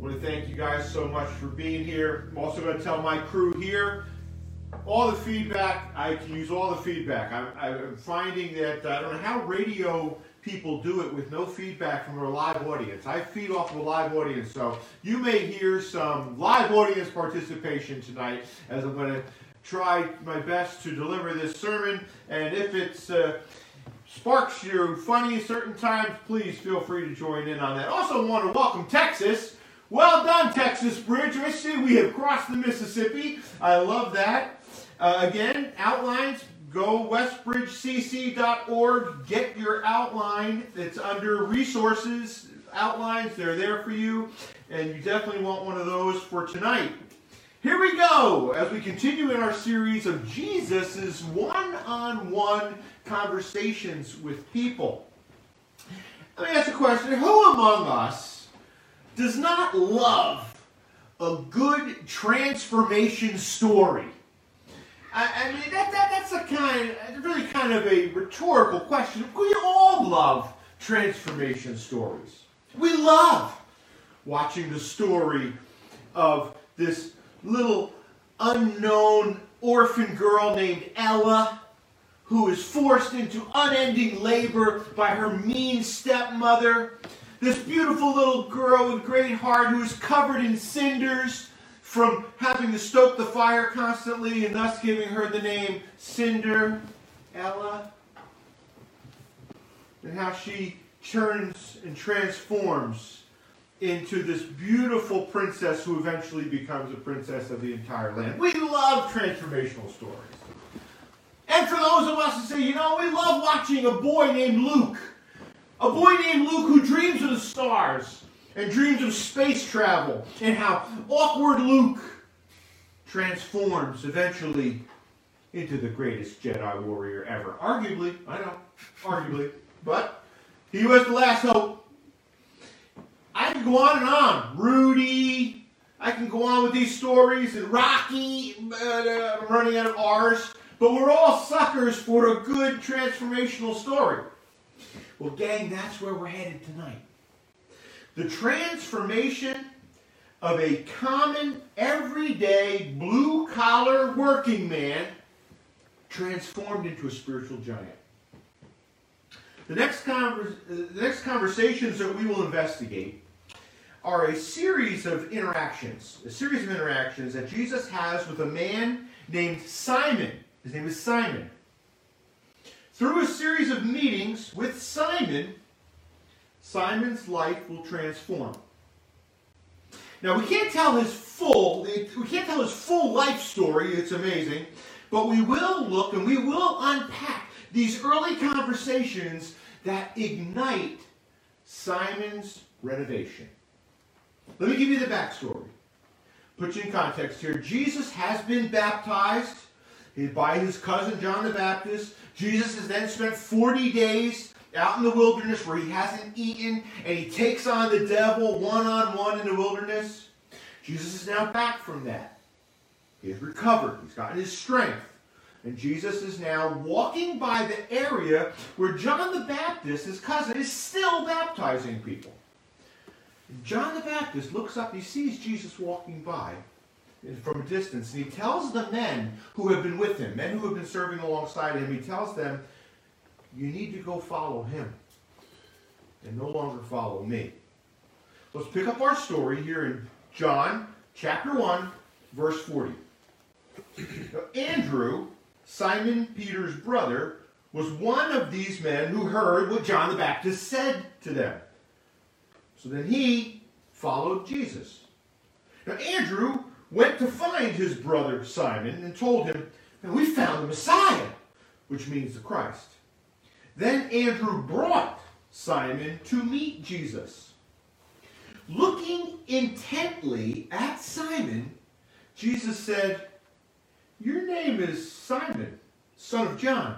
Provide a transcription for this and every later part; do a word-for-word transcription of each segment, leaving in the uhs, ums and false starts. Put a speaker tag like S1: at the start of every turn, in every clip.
S1: want to thank you guys so much for being here. I'm also going to tell my crew here, all the feedback, I can use all the feedback. I'm, I'm finding that, I don't know how radio people do it with no feedback from a live audience. I feed off of a live audience, so you may hear some live audience participation tonight as I'm going to try my best to deliver this sermon, and if it's uh, sparks you funny at certain times, please feel free to join in on that. Also want to welcome Texas. Well done, Texas Bridge. I see we have crossed the Mississippi. I love that. Uh, again, outlines, go westbridge c c dot org. Get your outline. It's under resources, outlines. They're there for you, and you definitely want one of those for tonight. Here we go, as we continue in our series of Jesus' one-on-one conversations with people. Let me ask a question. Who among us does not love a good transformation story? I, I mean, that, that that's a kind, really kind of a rhetorical question. We all love transformation stories. We love watching the story of this little unknown orphan girl named Ella, who is forced into unending labor by her mean stepmother. This beautiful little girl with great heart who is covered in cinders from having to stoke the fire constantly, and thus giving her the name Cinderella. And how she turns and transforms into this beautiful princess who eventually becomes a princess of the entire land. We love transformational stories. And for those of us who say, you know, we love watching a boy named Luke. A boy named Luke who dreams of the stars and dreams of space travel, and how awkward Luke transforms eventually into the greatest Jedi warrior ever. Arguably, I know, arguably, but he who has the last hope. I can go on and on. Rudy, I can go on with these stories, and Rocky, uh, I'm running out of R's, but we're all suckers for a good transformational story. Well, gang, that's where we're headed tonight. The transformation of a common, everyday, blue-collar working man transformed into a spiritual giant. The next, conver- the next conversations that we will investigate are a series of interactions, a series of interactions that Jesus has with a man named Simon. His name is Simon. Through a series of meetings with Simon, Simon's life will transform. Now, we can't tell his full, we can't tell his full life story, it's amazing, but we will look and we will unpack these early conversations that ignite Simon's renovation. Let me give you the backstory. Put you in context here. Jesus has been baptized by his cousin John the Baptist. Jesus has then spent forty days out in the wilderness where he hasn't eaten, and he takes on the devil one-on-one in the wilderness. Jesus is now back from that. He has recovered. He's gotten his strength. And Jesus is now walking by the area where John the Baptist, his cousin, is still baptizing people. John the Baptist looks up, he sees Jesus walking by from a distance, and he tells the men who have been with him, men who have been serving alongside him, he tells them, you need to go follow him and no longer follow me. Let's pick up our story here in John chapter one, verse forty. Now, Andrew, Simon Peter's brother, was one of these men who heard what John the Baptist said to them. So then he followed Jesus. Now Andrew went to find his brother Simon and told him, we found the Messiah, which means the Christ. Then Andrew brought Simon to meet Jesus. Looking intently at Simon, Jesus said, your name is Simon, son of John,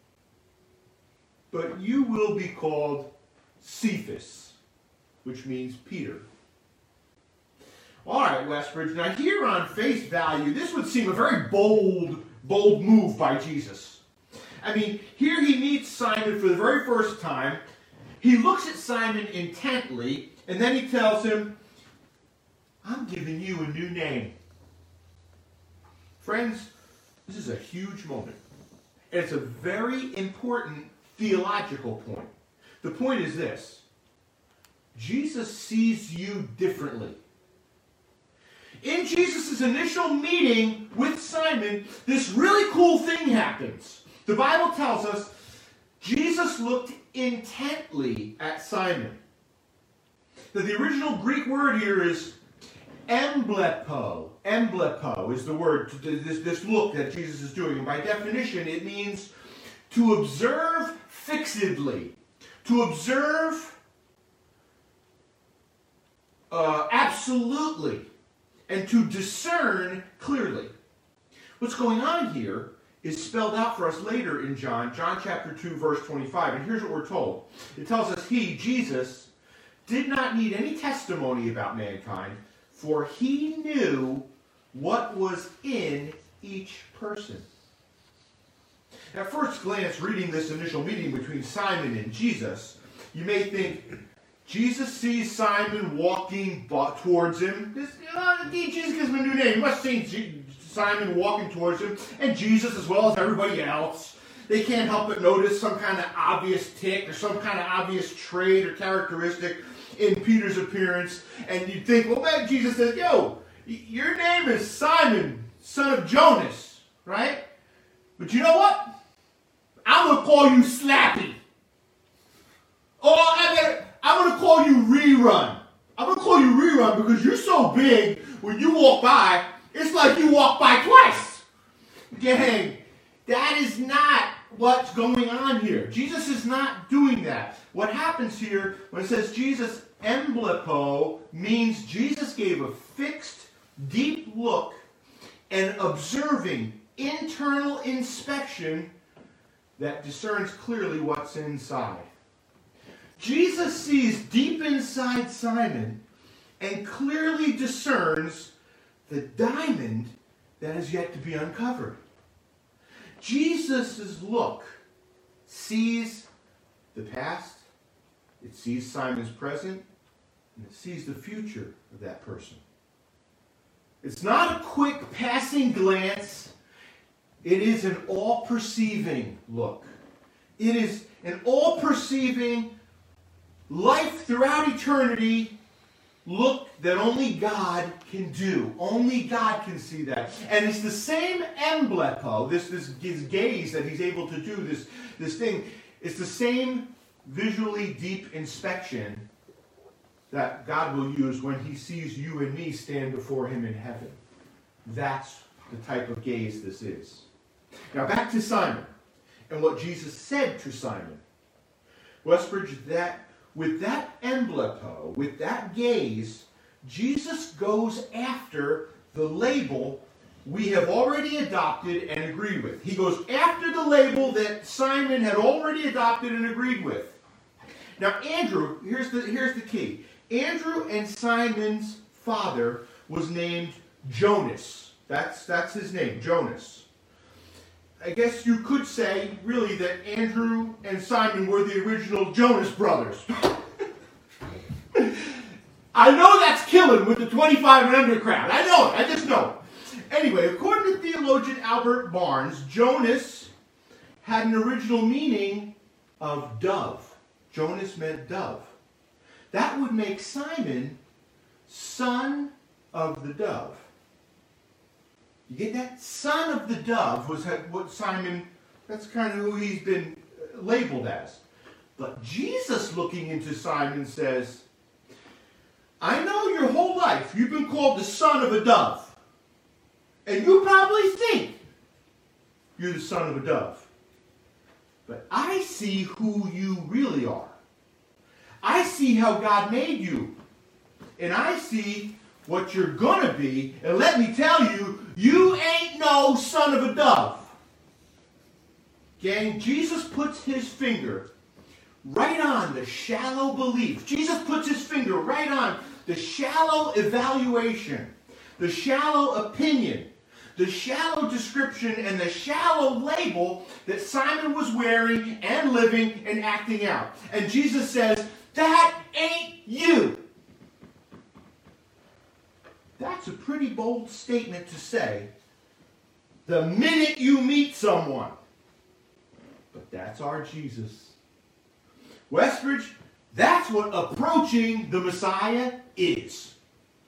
S1: but you will be called Cephas, which means Peter. All right, Westbridge. Now here on face value, this would seem a very bold, bold move by Jesus. I mean, here he meets Simon for the very first time. He looks at Simon intently, and then he tells him, I'm giving you a new name. Friends, this is a huge moment. And it's a very important theological point. The point is this. Jesus sees you differently. In Jesus' initial meeting with Simon, this really cool thing happens. The Bible tells us Jesus looked intently at Simon. Now, the original Greek word here is emblepo. Emblepo is the word, this, this look that Jesus is doing. And by definition, it means to observe fixedly. To observe uh, absolutely. And to discern clearly. What's going on here is spelled out for us later in John, John chapter two, verse twenty-five. And here's what we're told. It tells us he, Jesus, did not need any testimony about mankind, for he knew what was in each person. At first glance, reading this initial meeting between Simon and Jesus, you may think, Jesus sees Simon walking towards him. This, uh, Jesus gives him a new name. He must have seen Simon walking towards him, and Jesus as well as everybody else. They can't help but notice some kind of obvious tick or some kind of obvious trait or characteristic in Peter's appearance. And you'd think, well, man, Jesus says, yo, your name is Simon, son of Jonas, right? But you know what? I'm going to call you Slappy. Oh, I better... I'm going to call you Rerun. I'm going to call you Rerun because you're so big, when you walk by, it's like you walk by twice. Gang, that is not what's going on here. Jesus is not doing that. What happens here, when it says Jesus emblepo, means Jesus gave a fixed, deep look and observing internal inspection that discerns clearly what's inside. Jesus sees deep inside Simon and clearly discerns the diamond that is yet to be uncovered. Jesus' look sees the past, it sees Simon's present, and it sees the future of that person. It's not a quick passing glance. It is an all-perceiving look. It is an all-perceiving life throughout eternity look that only God can do. Only God can see that. And it's the same emblepo, this, this his gaze that he's able to do, this, this thing. It's the same visually deep inspection that God will use when he sees you and me stand before him in heaven. That's the type of gaze this is. Now back to Simon and what Jesus said to Simon. Westbridge, that with that emblepo, with that gaze, Jesus goes after the label we have already adopted and agreed with. He goes after the label that Simon had already adopted and agreed with. Now, Andrew, here's the, here's the key. Andrew and Simon's father was named Jonas. That's, that's his name, Jonas. I guess you could say, really, that Andrew and Simon were the original Jonas brothers. I know that's killing with the twenty-five and under crowd. I know it. I just know it. Anyway, according to theologian Albert Barnes, Jonas had an original meaning of dove. Jonas meant dove. That would make Simon son of the dove. You get that? Son of the dove was what Simon, that's kind of who he's been labeled as. But Jesus, looking into Simon, says, I know your whole life you've been called the son of a dove. And you probably think you're the son of a dove. But I see who you really are. I see how God made you. And I see what you're going to be. And let me tell you, you ain't no son of a dove. Gang, Jesus puts his finger right on the shallow belief. Jesus puts his finger right on the shallow evaluation, the shallow opinion, the shallow description, and the shallow label that Simon was wearing and living and acting out. And Jesus says, that ain't you. That's a pretty bold statement to say the minute you meet someone. But that's our Jesus. Westbridge, that's what approaching the Messiah is.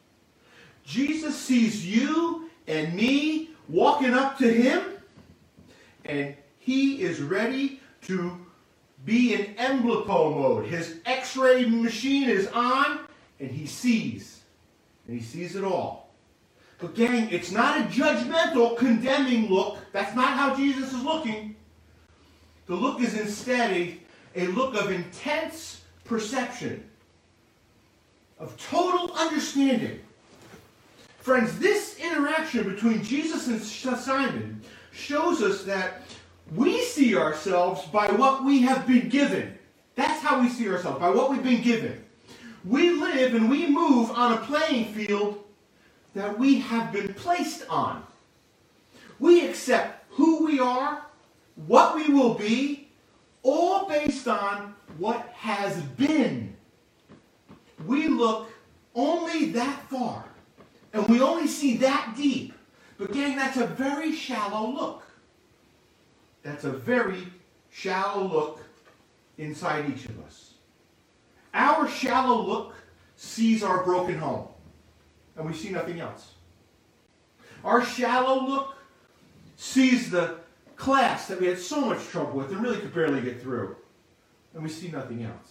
S1: Jesus sees you and me walking up to him, and he is ready to be in Emblepo mode. His X-ray machine is on, and he sees. And he sees it all. But gang, it's not a judgmental, condemning look. That's not how Jesus is looking. The look is instead a, a look of intense perception, of total understanding. Friends, this interaction between Jesus and Simon shows us that we see ourselves by what we have been given. That's how we see ourselves, by what we've been given. We live and we move on a playing field that we have been placed on. We accept who we are, what we will be, all based on what has been. We look only that far, and we only see that deep. But gang, that's a very shallow look. That's a very shallow look inside each of us. Our shallow look sees our broken home, and we see nothing else. Our shallow look sees the class that we had so much trouble with and really could barely get through, and we see nothing else.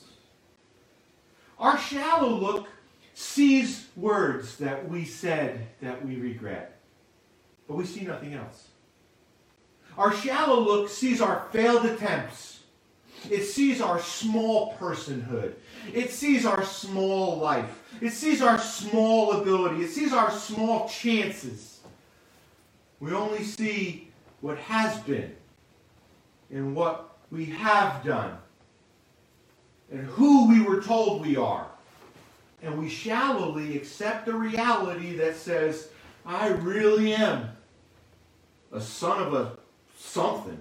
S1: Our shallow look sees words that we said that we regret, but we see nothing else. Our shallow look sees our failed attempts. It sees our small personhood. It sees our small life. It sees our small ability. It sees our small chances. We only see what has been and what we have done and who we were told we are. And we shallowly accept the reality that says, I really am a son of a something.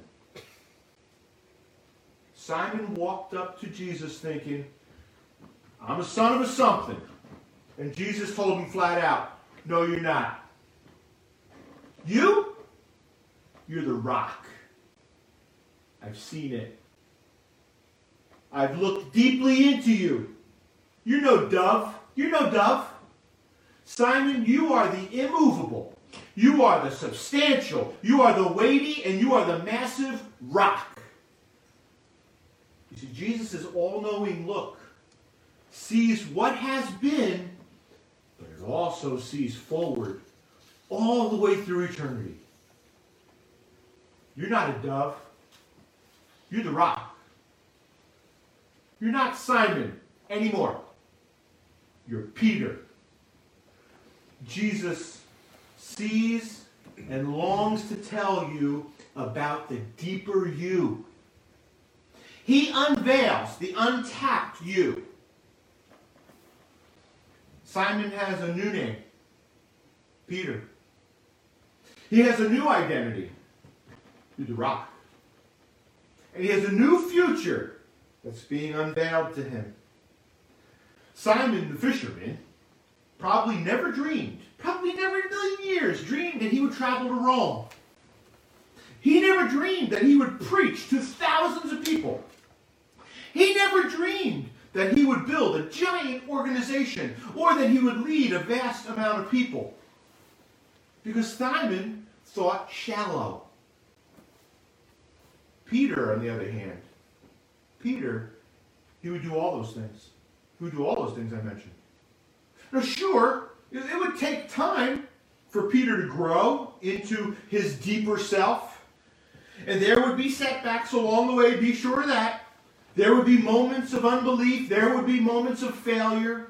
S1: Simon walked up to Jesus thinking, I'm a son of a something. And Jesus told him flat out, no, you're not. You? You're the rock. I've seen it. I've looked deeply into you. You're no dove. You're no dove. Simon, you are the immovable. You are the substantial. You are the weighty, and you are the massive rock. You see, Jesus' all-knowing look sees what has been, but it also sees forward all the way through eternity. You're not a dove. You're the rock. You're not Simon anymore. You're Peter. Jesus sees and longs to tell you about the deeper you. He unveils the untapped you. Simon has a new name, Peter. He has a new identity, the rock. And he has a new future that's being unveiled to him. Simon the fisherman probably never dreamed, probably never in a million years dreamed that he would travel to Rome. He never dreamed that he would preach to thousands of people. He never dreamed that he would build a giant organization or that he would lead a vast amount of people. Because Simon thought shallow. Peter, on the other hand, Peter, he would do all those things. He would do all those things I mentioned. Now, sure, it would take time for Peter to grow into his deeper self. And there would be setbacks along the way, be sure of that. There would be moments of unbelief. There would be moments of failure.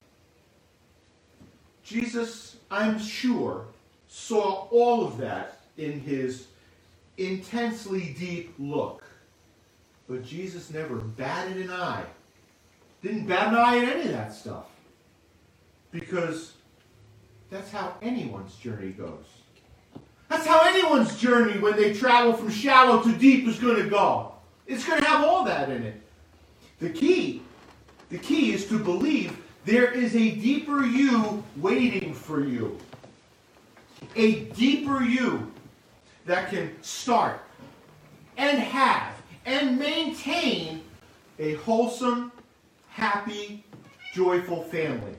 S1: Jesus, I'm sure, saw all of that in his intensely deep look. But Jesus never batted an eye. Didn't bat an eye at any of that stuff. Because that's how anyone's journey goes. That's how anyone's journey when they travel from shallow to deep is going to go. It's going to have all that in it. The key, the key is to believe There is a deeper you waiting for you. A deeper you that can start and have and maintain a wholesome, happy, joyful family.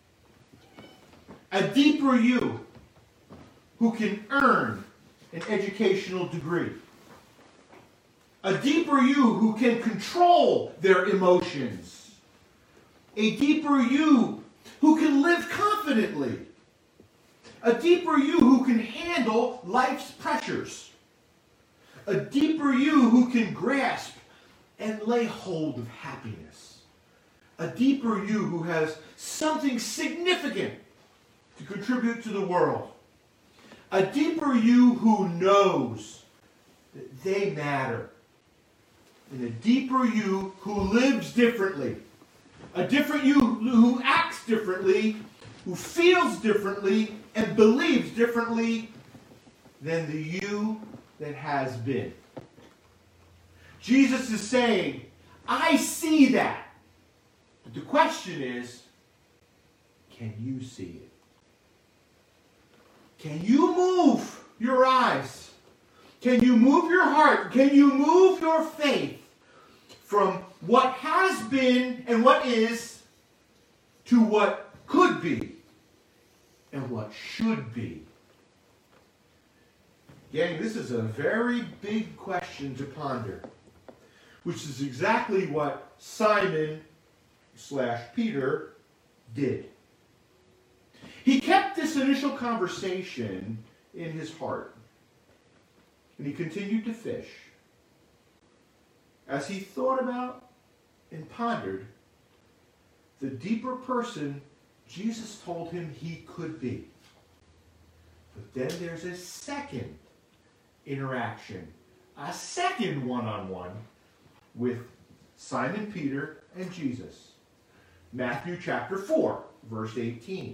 S1: A deeper you who can earn an educational degree. A deeper you who can control their emotions. A deeper you who can live confidently. A deeper you who can handle life's pressures. A deeper you who can grasp and lay hold of happiness. A deeper you who has something significant to contribute to the world. A deeper you who knows that they matter. And a deeper you who lives differently. A different you who acts differently, who feels differently, and believes differently than the you that has been. Jesus is saying, I see that. But the question is, can you see it? Can you move your eyes? Can you move your heart? Can you move your faith from what has been and what is to what could be and what should be? Gang, this is a very big question to ponder, which is exactly what Simon slash Peter did. He kept this initial conversation in his heart, and he continued to fish. As he thought about and pondered the deeper person Jesus told him he could be. But then there's a second interaction, a second one-on-one with Simon Peter and Jesus. Matthew chapter four, verse eighteen.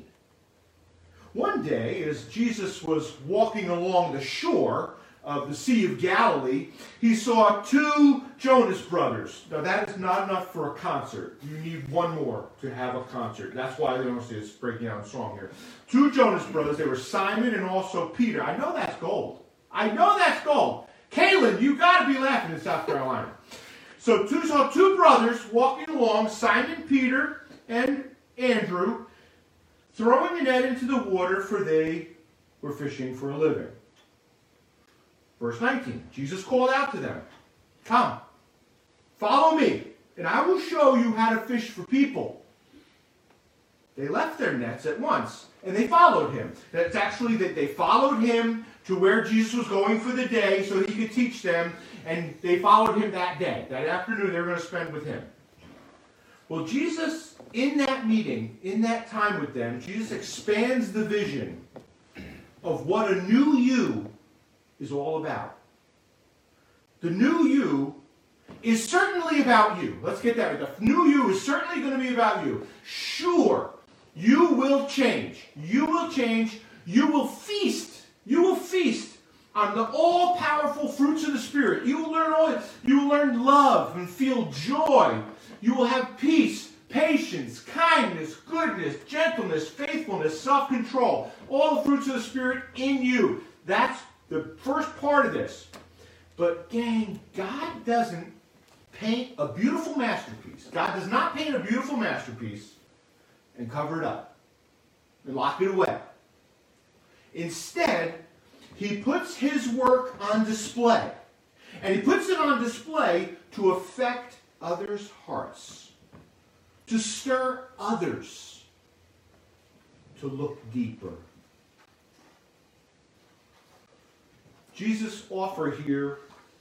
S1: One day, as Jesus was walking along the shore of the Sea of Galilee, he saw two Jonas brothers. Now, that is not enough for a concert. You need one more to have a concert. That's why they don't say it's breaking down a song here. Two Jonas brothers. They were Simon and also Peter. I know that's gold. I know that's gold. Kaylin, you got to be laughing in South Carolina. So, two saw two brothers walking along, Simon Peter and Andrew, throwing a net into the water, for they were fishing for a living. Verse nineteen, Jesus called out to them, come, follow me, and I will show you how to fish for people. They left their nets at once, and they followed him. That's actually that they followed him to where Jesus was going for the day so he could teach them, and they followed him that day. That afternoon they were going to spend with him. Well, Jesus, in that meeting, in that time with them, Jesus expands the vision of what a new you is all about. The new you is certainly about you. Let's get that right. The new you is certainly going to be about you. Sure, you will change. You will change. You will feast. You will feast on the all-powerful fruits of the Spirit. You will learn all. You will learn love and feel joy. You will have peace, patience, kindness, goodness, gentleness, faithfulness, self-control. All the fruits of the Spirit in you. That's the first part of this. But gang, God doesn't paint a beautiful masterpiece. God does not paint a beautiful masterpiece and cover it up and lock it away. Instead, he puts his work on display. And he puts it on display to affect others' hearts, to stir others to look deeper. Jesus' offer here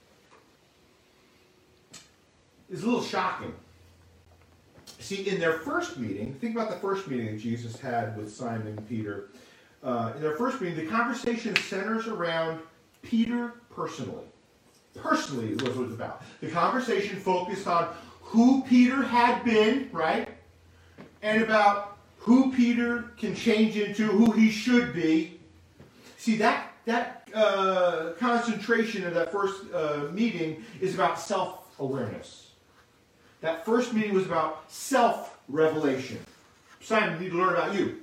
S1: is a little shocking. See, in their first meeting, think about the first meeting that Jesus had with Simon and Peter. Uh, in their first meeting, the conversation centers around Peter personally. Personally is what it was about. The conversation focused on who Peter had been, right? And about who Peter can change into, who he should be. See, that, that uh, concentration of that first uh, meeting is about self-awareness. That first meeting was about self-revelation. Simon, need to learn about you.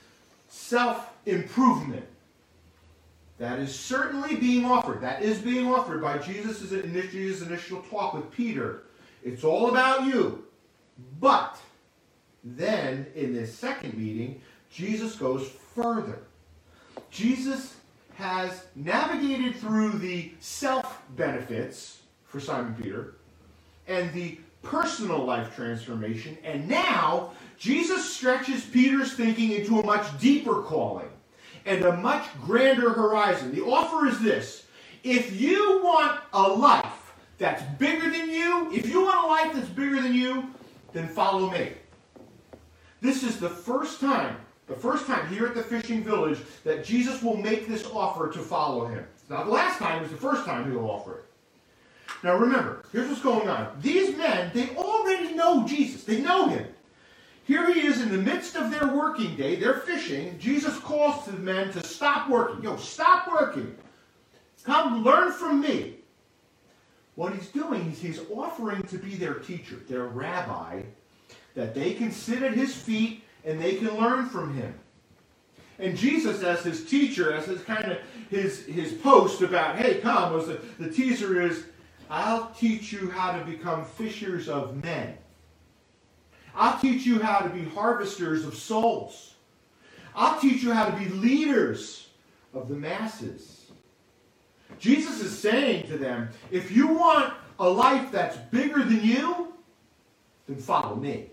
S1: Self-improvement. That is certainly being offered. That is being offered by Jesus' Jesus' initial talk with Peter. It's all about you. But then, in this second meeting, Jesus goes further. Jesus has navigated through the self-benefits for Simon Peter and the personal life transformation, and now Jesus stretches Peter's thinking into a much deeper calling and a much grander horizon. The offer is this: if you want a life that's bigger than you, if you want a life that's bigger than you, then follow me. This is the first time, the first time here at the fishing village that Jesus will make this offer to follow him. It's not the last time, it's the first time he'll offer it. Now remember, here's what's going on. These men, they already know Jesus. They know him. Here he is in the midst of their working day. They're fishing. Jesus calls to the men to stop working. Yo, stop working. Come learn from me. What he's doing is he's offering to be their teacher, their rabbi, that they can sit at his feet and they can learn from him. And Jesus, as his teacher, as his kind of his, his post about, hey, come, was the, the teaser is, I'll teach you how to become fishers of men. I'll teach you how to be harvesters of souls. I'll teach you how to be leaders of the masses. Jesus is saying to them, if you want a life that's bigger than you, then follow me.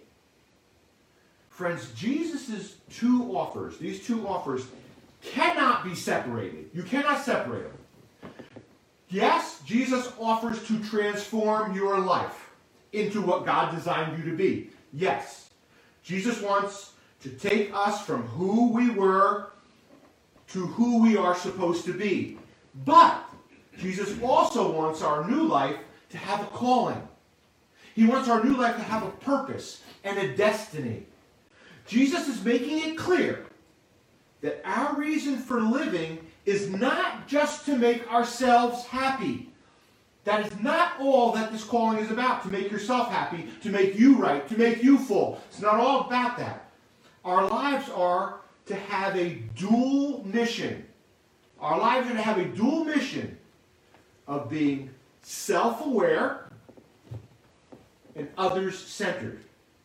S1: Friends, Jesus' two offers, these two offers, cannot be separated. You cannot separate them. Yes, Jesus offers to transform your life into what God designed you to be. Yes, Jesus wants to take us from who we were to who we are supposed to be. But Jesus also wants our new life to have a calling. He wants our new life to have a purpose and a destiny. Jesus is making it clear that our reason for living is not just to make ourselves happy. That is not all that this calling is about, to make yourself happy, to make you right, to make you full. It's not all about that. Our lives are to have a dual mission. Our lives are to have a dual mission of being self-aware and others-centered.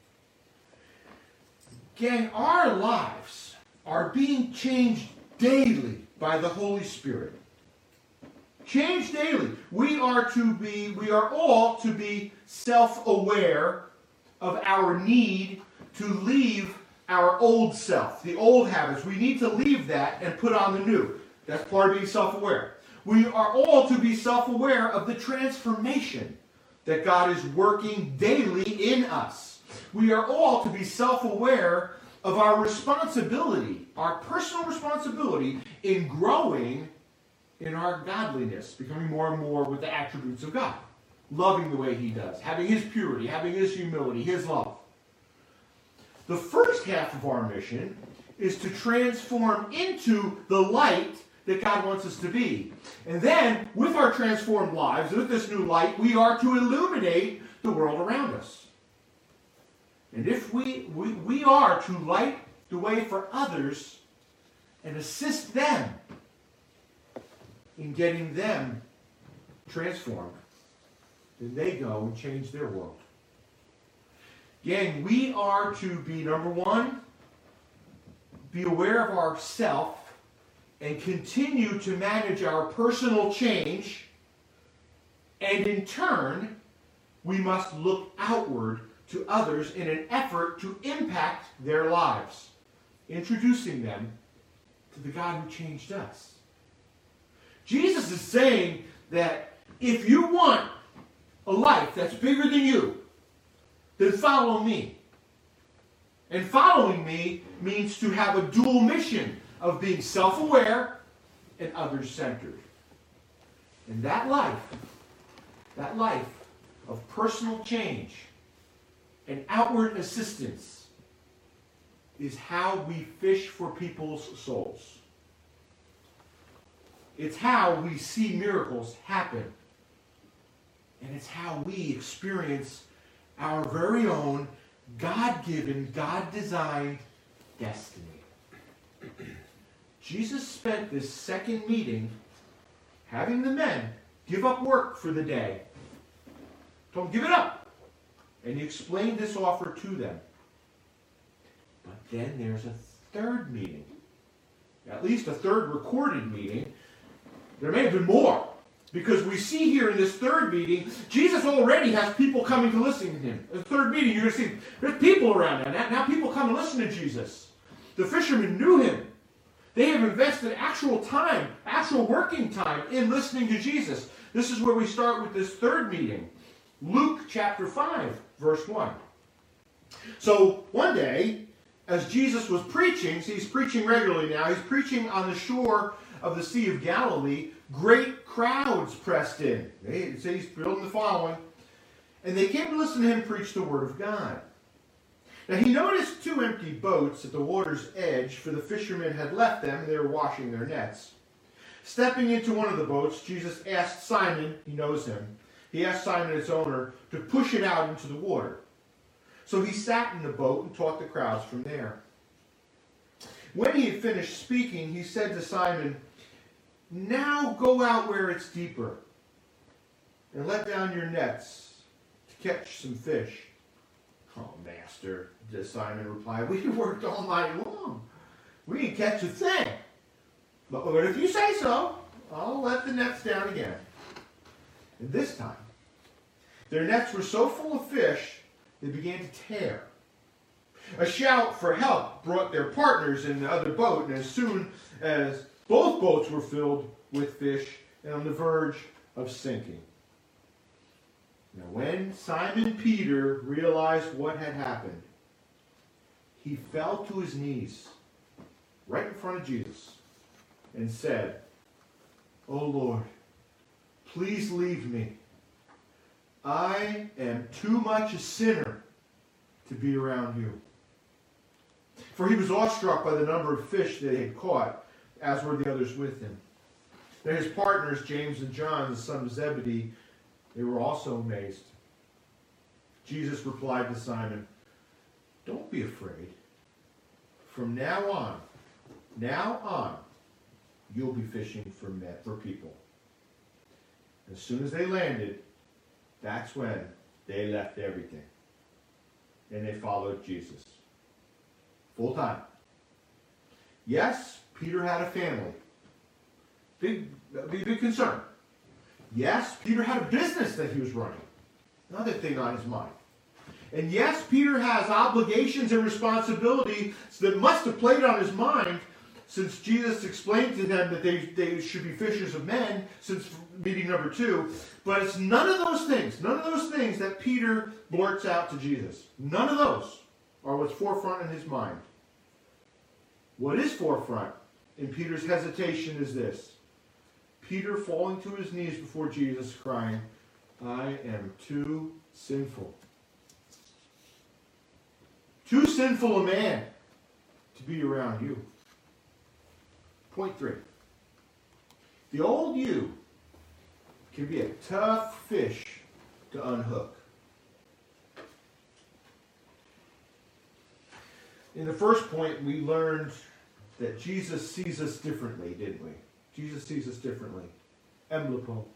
S1: Gang, our lives are being changed daily by the Holy Spirit. Changed daily. We are to be, we are all to be self-aware of our need to leave our old self, the old habits. We need to leave that and put on the new. That's part of being self-aware. We are all to be self-aware of the transformation that God is working daily in us. We are all to be self-aware of our responsibility, our personal responsibility in growing in our godliness, becoming more and more with the attributes of God. Loving the way he does, having his purity, having his humility, his love. The first half of our mission is to transform into the light that God wants us to be. And then, with our transformed lives, with this new light, we are to illuminate the world around us. And if we, we, we are to light the way for others and assist them in getting them transformed, then they go and change their world. Gang, we are to be, number one, be aware of ourself and continue to manage our personal change. And in turn, we must look outward to others in an effort to impact their lives, introducing them to the God who changed us. Jesus is saying that if you want a life that's bigger than you, then follow me. And following me means to have a dual mission of being self-aware and others-centered. And that life, that life of personal change and outward assistance is how we fish for people's souls. It's how we see miracles happen. And it's how we experience our very own God-given, God-designed destiny. Jesus spent this second meeting having the men give up work for the day. Told them, give it up. And he explained this offer to them. But then there's a third meeting. At least a third recorded meeting. There may have been more. Because we see here in this third meeting, Jesus already has people coming to listen to him. The third meeting, you're going to see there's people around now. Now people come and listen to Jesus. The fishermen knew him. They have invested actual time, actual working time in listening to Jesus. This is where we start with this third meeting. Luke chapter five, verse one. So one day, as Jesus was preaching, see, he's preaching regularly now, he's preaching on the shore of the Sea of Galilee, great crowds pressed in. They say he's building the following. And they came to listen to him preach the word of God. Now he noticed two empty boats at the water's edge, for the fishermen had left them and they were washing their nets. Stepping into one of the boats, Jesus asked Simon, he knows him, he asked Simon, its owner, to push it out into the water. So he sat in the boat and taught the crowds from there. When he had finished speaking, he said to Simon, now go out where it's deeper and let down your nets to catch some fish. Oh, master, Simon replied, we worked all night long. We didn't catch a thing. But, but if you say so, I'll let the nets down again. And this time, their nets were so full of fish, they began to tear. A shout for help brought their partners in the other boat, and as soon as both boats were filled with fish and on the verge of sinking. Now when Simon Peter realized what had happened, he fell to his knees right in front of Jesus and said, "Oh Lord, please leave me. I am too much a sinner to be around you." For he was awestruck by the number of fish they had caught, as were the others with him. Then his partners, James and John, the son of Zebedee, they were also amazed. Jesus replied to Simon, "Don't be afraid. From now on, now on, you'll be fishing for men, for people." As soon as they landed, that's when they left everything. And they followed Jesus. Full time. Yes, Peter had a family. Big, big, big concern. Yes, Peter had a business that he was running. Another thing on his mind. And yes, Peter has obligations and responsibilities that must have played on his mind since Jesus explained to them that they, they should be fishers of men since meeting number two. But it's none of those things, none of those things that Peter blurts out to Jesus. None of those are what's forefront in his mind. What is forefront in Peter's hesitation is this. Peter falling to his knees before Jesus crying, "I am too sinful. Too sinful a man to be around you." Point three. The old you can be a tough fish to unhook. In the first point, we learned that Jesus sees us differently, didn't we? Jesus sees us differently. Emblipo.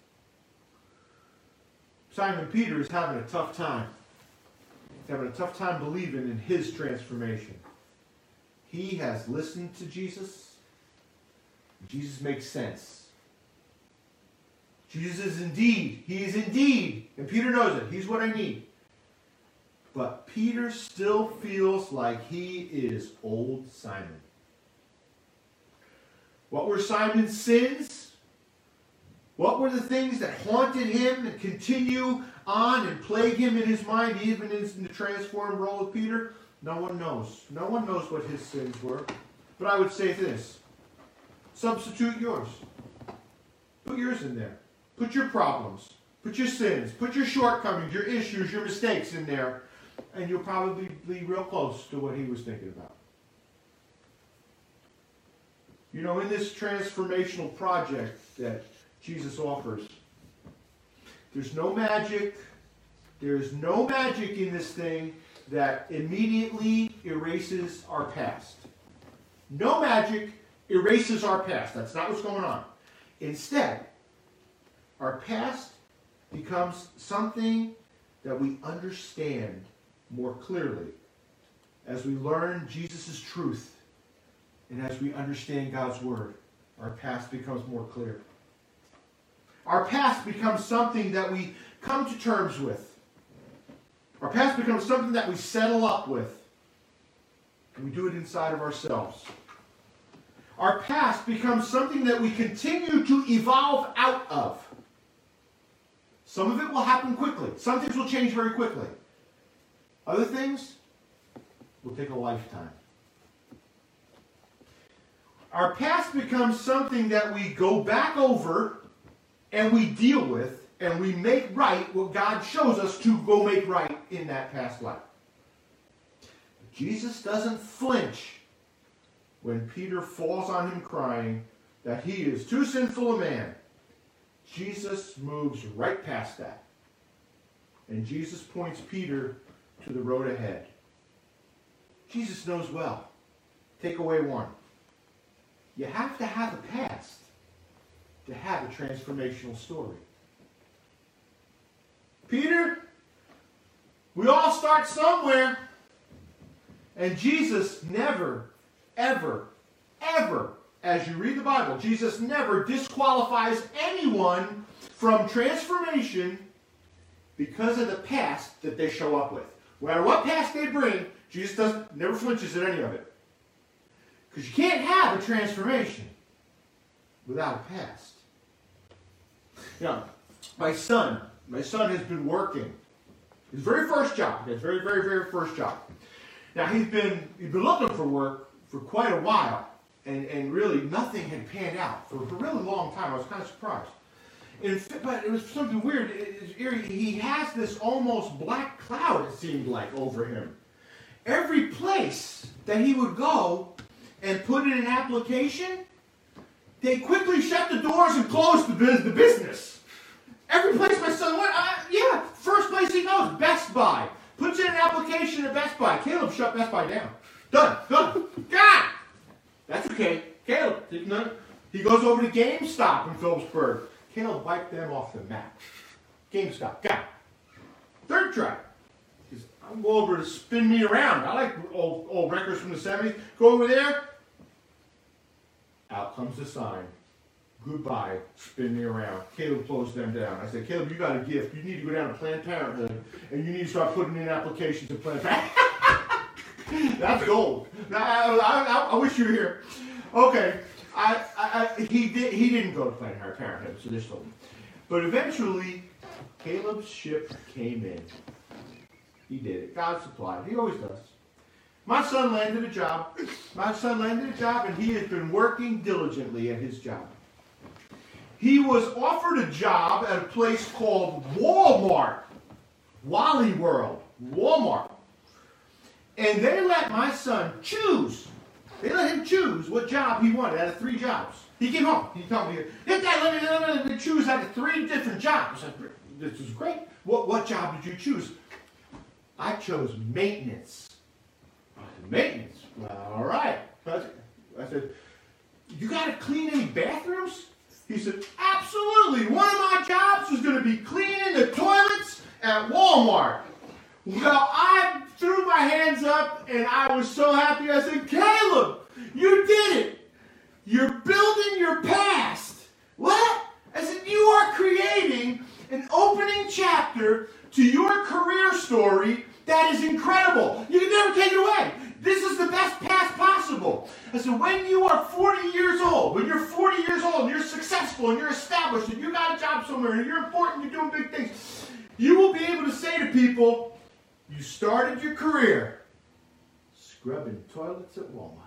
S1: Simon Peter is having a tough time. He's having a tough time believing in his transformation. He has listened to Jesus. Jesus makes sense. Jesus is indeed, he is indeed, and Peter knows it, he's what I need. But Peter still feels like he is old Simon. What were Simon's sins? What were the things that haunted him and continue on and plague him in his mind, even in the transformed role of Peter? No one knows. No one knows what his sins were. But I would say this. Substitute yours. Put yours in there. Put your problems. Put your sins. Put your shortcomings, your issues, your mistakes in there. And you'll probably be real close to what he was thinking about. You know, in this transformational project that Jesus offers, there's no magic. There's no magic in this thing that immediately erases our past. No magic erases our past. That's not what's going on. Instead, our past becomes something that we understand more clearly as we learn Jesus' truth and as we understand God's word. Our past becomes more clear. Our past becomes something that we come to terms with. Our past becomes something that we settle up with. And we do it inside of ourselves. Our past becomes something that we continue to evolve out of. Some of it will happen quickly. Some things will change very quickly. Other things will take a lifetime. Our past becomes something that we go back over and we deal with and we make right what God shows us to go make right in that past life. Jesus doesn't flinch when Peter falls on him crying that he is too sinful a man. Jesus moves right past that. And Jesus points Peter to the road ahead. Jesus knows well. Takeaway one. You have to have a past to have a transformational story. Peter, we all start somewhere. And Jesus never, ever, ever, as you read the Bible, Jesus never disqualifies anyone from transformation because of the past that they show up with. No matter what past they bring, Jesus doesn't, never flinches at any of it. Because you can't have a transformation without a past. You know, my son, my son has been working. His very first job, his very, very, very first job. Now, he's been, he's been looking for work for quite a while, and, and really nothing had panned out for a really long time. I was kind of surprised. And, but it was something weird. It, it, he has this almost black cloud, it seemed like, over him. Every place that he would go and put in an application, they quickly shut the doors and closed the, the business. Every place my son went, uh, yeah, first place he goes, Best Buy. Puts in an application at Best Buy. Caleb shut Best Buy down. Done. Done. God! That's okay. Caleb, he goes over to GameStop in Phillipsburg. Caleb wiped them off the map. GameStop. Got it. Third try. He says, I'm going over to Spin Me Around. I like old, old records from the seventies. Go over there. Out comes the sign. Goodbye, Spin Me Around. Caleb closed them down. I said, Caleb, you got a gift. You need to go down to Planned Parenthood, and you need to start putting in applications to Planned Parenthood. That's gold. I, I, I, I wish you were here. Okay, I, I, I, he did. He didn't go to Planned Parenthood, so they're still. But eventually, Caleb's ship came in. He did it. God supplied. He always does. My son landed a job. My son landed a job, and he has been working diligently at his job. He was offered a job at a place called Walmart. Wally World. Walmart. And they let my son choose. They let him choose what job he wanted out of three jobs. He came home. He told me, hit that, let me, let me choose out of three different jobs. I said, this is great. What, what job did you choose? I chose maintenance. I said, maintenance? Well, all right. I said, you got to clean any bathrooms? He said, absolutely. One of my jobs was going to be cleaning the toilets at Walmart. Well, I threw my hands up and I was so happy. I said, Caleb, you did it. You're building your past. What? I said, you are creating an opening chapter to your career story that is incredible. You can never take it away. This is the best past possible. I said, when you are forty years old, when you're forty years old and you're successful and you're established and you got a job somewhere and you're important, you're doing big things, you will be able to say to people, you started your career scrubbing toilets at Walmart.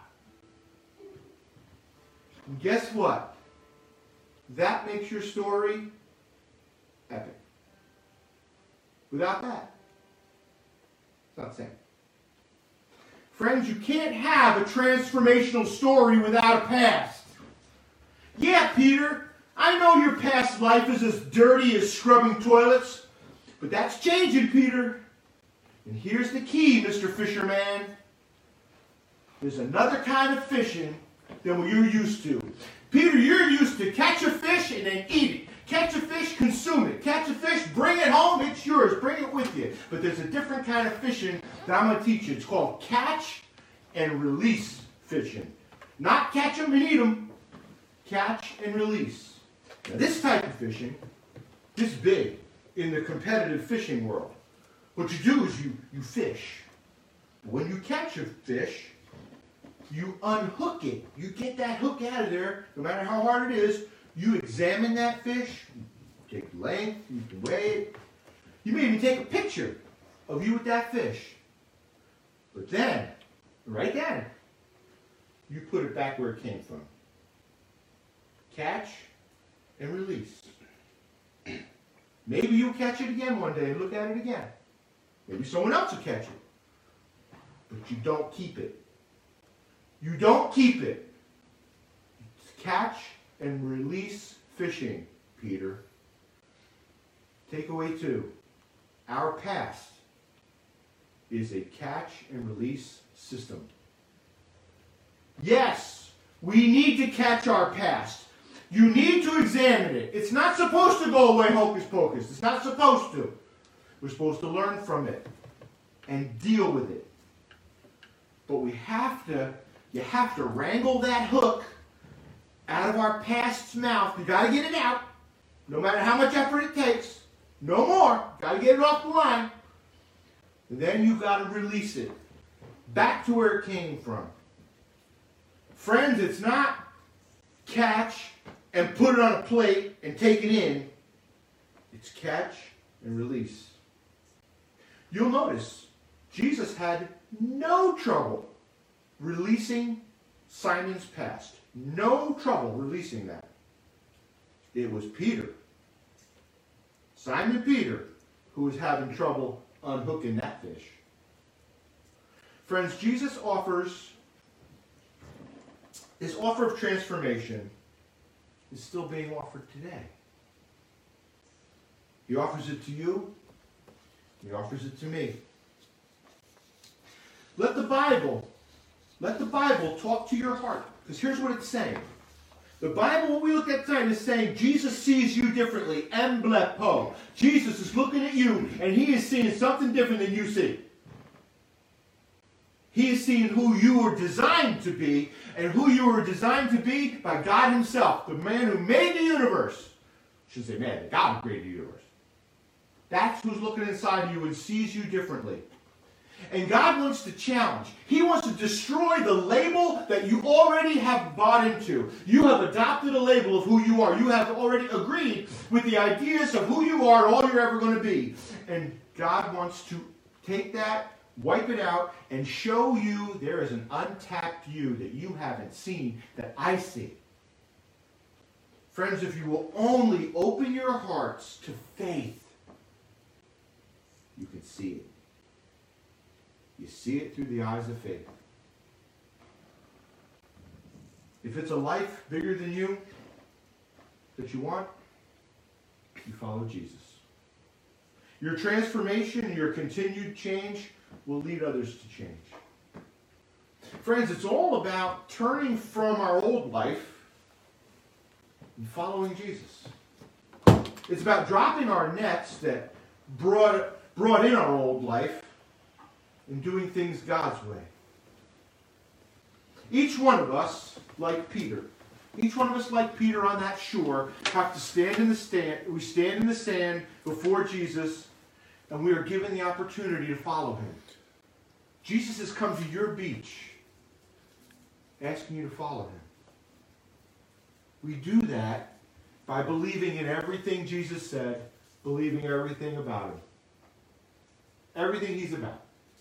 S1: And guess what? That makes your story epic. Without that, it's not the same. Friends, you can't have a transformational story without a past. Yeah, Peter, I know your past life is as dirty as scrubbing toilets, but that's changing, Peter. And here's the key, Mister Fisherman. There's another kind of fishing than what you're used to. Peter, you're used to catch a fish and then eat it. Catch a fish, consume it. Catch a fish, bring it home, it's yours. Bring it with you. But there's a different kind of fishing that I'm going to teach you. It's called catch and release fishing. Not catch them and eat them. Catch and release. Now this type of fishing, this big in the competitive fishing world. What you do is you, you fish. When you catch a fish, you unhook it. You get that hook out of there, no matter how hard it is. You examine that fish, you take length, you can weigh it. You may even take a picture of you with that fish. But then, right then, you put it back where it came from. Catch and release. Maybe you'll catch it again one day and look at it again. Maybe someone else will catch it. But you don't keep it. You don't keep it. It's catch and release fishing, Peter. Takeaway two. Our past is a catch and release system. Yes, we need to catch our past. You need to examine it. It's not supposed to go away hocus pocus. It's not supposed to. We're supposed to learn from it and deal with it. But we have to, you have to wrangle that hook out of our past's mouth. You got to get it out, no matter how much effort it takes. No more. Got to get it off the line. And then you got to release it back to where it came from. Friends, it's not catch and put it on a plate and take it in. It's catch and release. You'll notice Jesus had no trouble releasing Simon's past. No trouble releasing that. It was Peter, Simon Peter, who was having trouble unhooking that fish. Friends, Jesus offers, his offer of transformation is still being offered today. He offers it to you. He offers it to me. Let the Bible, let the Bible talk to your heart. Because here's what it's saying. The Bible, when we look at tonight, is saying Jesus sees you differently. Emblepo. Jesus is looking at you, and he is seeing something different than you see. He is seeing who you were designed to be, and who you were designed to be by God himself, the man who made the universe. I shouldn't say man, God who created the universe. That's who's looking inside of you and sees you differently. And God wants to challenge. He wants to destroy the label that you already have bought into. You have adopted a label of who you are. You have already agreed with the ideas of who you are and all you're ever going to be. And God wants to take that, wipe it out, and show you there is an untapped you that you haven't seen that I see. Friends, if you will only open your hearts to faith, you can see it. You see it through the eyes of faith. If it's a life bigger than you that you want, you follow Jesus. Your transformation and your continued change will lead others to change. Friends, it's all about turning from our old life and following Jesus. It's about dropping our nets that brought, brought in our old life and doing things God's way. Each one of us, like Peter, each one of us, like Peter on that shore, have to stand in the stand. We stand in the sand before Jesus, and we are given the opportunity to follow him. Jesus has come to your beach, asking you to follow him. We do that by believing in everything Jesus said, believing everything about him. Everything he's about.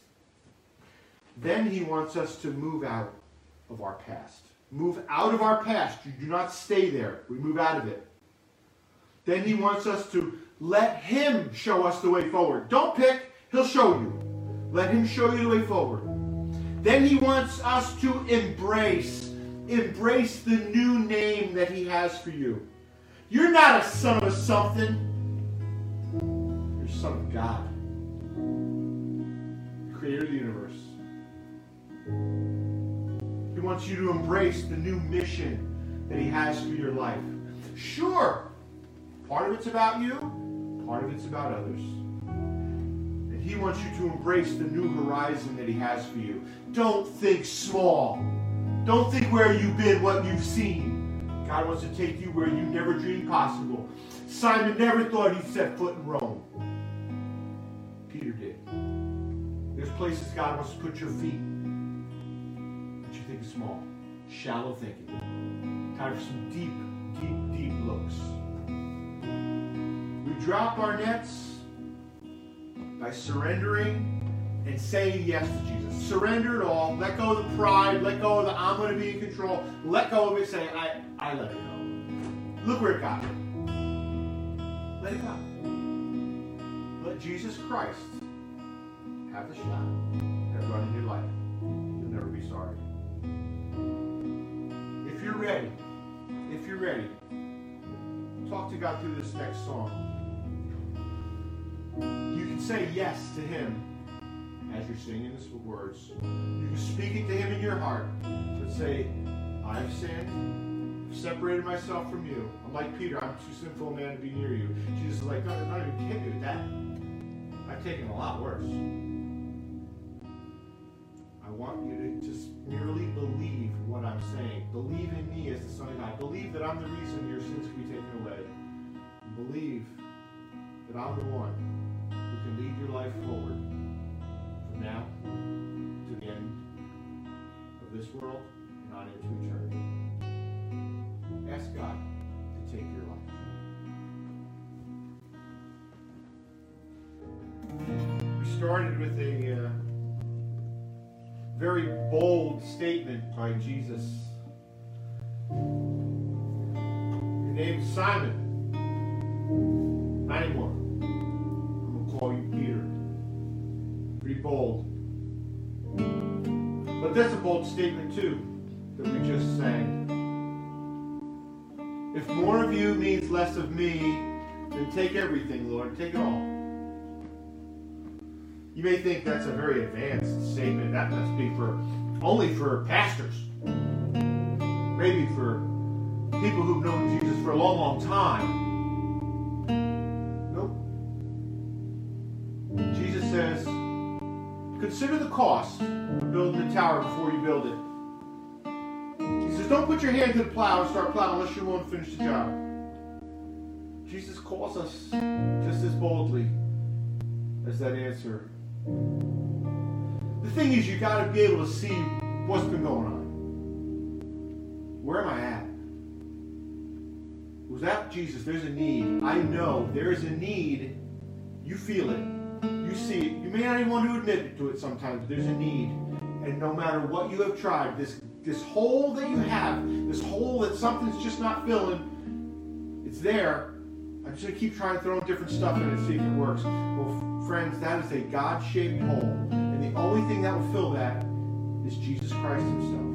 S1: Then he wants us to move out of our past. Move out of our past. You do not stay there. We move out of it. Then he wants us to let him show us the way forward. Don't pick. He'll show you. Let him show you the way forward. Then he wants us to embrace. Embrace the new name that he has for you. You're not a son of something. You're a son of God. The creator of the universe. He wants you to embrace the new mission that he has for your life. Sure, part of it's about you, part of it's about others. And he wants you to embrace the new horizon that he has for you. Don't think small. Don't think where you've been, what you've seen. God wants to take you where you never dreamed possible. Simon never thought he'd set foot in Rome. Peter did. There's places God wants to put your feet, but you think small. Shallow thinking. Time for some deep, deep, deep looks. We drop our nets by surrendering and saying yes to Jesus. Surrender it all. Let go of the pride. Let go of the I'm going to be in control. Let go of it. Say, I, I let it go. Look where it got me. Let it go. Let Jesus Christ have the shot at running your life. You'll never be sorry. If you're ready, if you're ready, talk to God through this next song. You can say yes to him as you're singing this with words. You can speak it to him in your heart, but say, I've sinned, I've separated myself from you. I'm like Peter, I'm too sinful a man to be near you. Jesus is like, no, I'm not even kidding you with that. I've taken a lot worse. I want you to just merely believe what I'm saying. Believe in me as the Son of God. Believe that I'm the reason your sins can be taken away. Believe that I'm the one who can lead your life forward from now to the end of this world and on into eternity. Ask God to take your life. We started with a uh, very bold statement by Jesus. Your name is Simon. Not anymore. I'm going to call you Peter. Pretty bold. But that's a bold statement too that we just sang. If more of you means less of me, then take everything, Lord. Take it all. You may think that's a very advanced statement. That must be for only for pastors. Maybe for people who've known Jesus for a long, long time. Nope. Jesus says, consider the cost of building a tower before you build it. He says, don't put your hand to the plow and start plowing unless you won't finish the job. Jesus calls us just as boldly as that answer. The thing is, you got to be able to see what's been going on. Where am I at? Was that Jesus? There's a need. I know there's a need. You feel it. You see it. You may not even want to admit to it sometimes. There's a need. And no matter what you have tried, this, this hole that you have, this hole that something's just not filling, it's there. I'm just going to keep trying to throw different stuff in it and see if it works. Well, friends, that is a God-shaped hole. And the only thing that will fill that is Jesus Christ himself.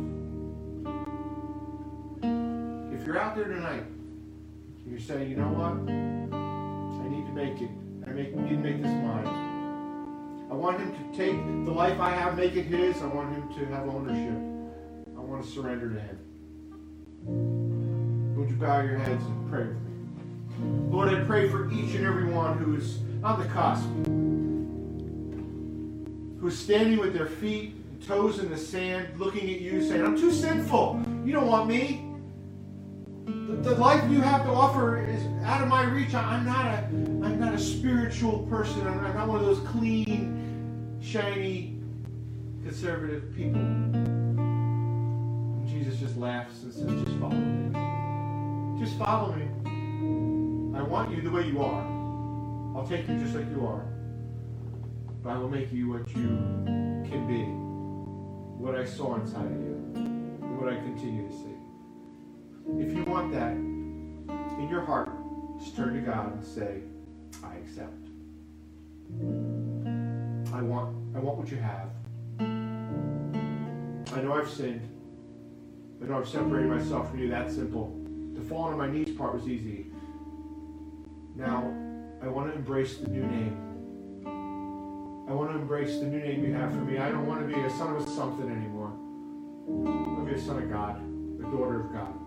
S1: If you're out there tonight, and you're saying, you know what? I need to make it. I make, need to make this mine. I want him to take the life I have, make it his. I want him to have ownership. I want to surrender to him. Would you bow your heads and pray with me? Lord, I pray for each and every one who is on the cusp, who is standing with their feet and toes in the sand, looking at you, saying, I'm too sinful. You don't want me. The, the life you have to offer is out of my reach. I, I'm not a, I'm not a spiritual person. I'm, I'm not one of those clean, shiny, conservative people. And Jesus just laughs and says, just follow me. Just follow me. I want you the way you are. I'll take you just like you are. But I will make you what you can be. What I saw inside of you. And what I continue to see. If you want that in your heart, just turn to God and say, I accept. I want, I want what you have. I know I've sinned. I know I've separated myself from you. That's simple. The falling on my knees part was easy. Now, I want to embrace the new name. I want to embrace the new name you have for me. I don't want to be a son of a something anymore. I'll be a son of God, a daughter of God.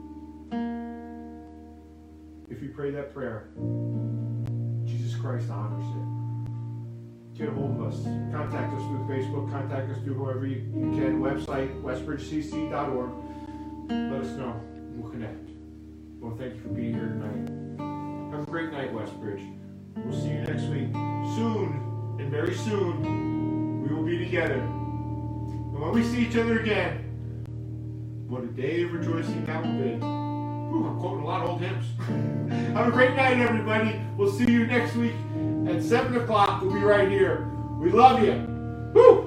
S1: If you pray that prayer, Jesus Christ honors it. Get a hold of us. Contact us through Facebook. Contact us through whoever you, you can. Website, westbridge c c dot org. Let us know. We'll connect. Well, thank you for being here tonight. Have a great night, Westbridge. We'll see you next week. Soon, and very soon, we will be together. And when we see each other again, what a day of rejoicing that will be. Ooh, I'm quoting a lot of old hymns. Have a great night, everybody. We'll see you next week at seven o'clock. We'll be right here. We love you. Woo!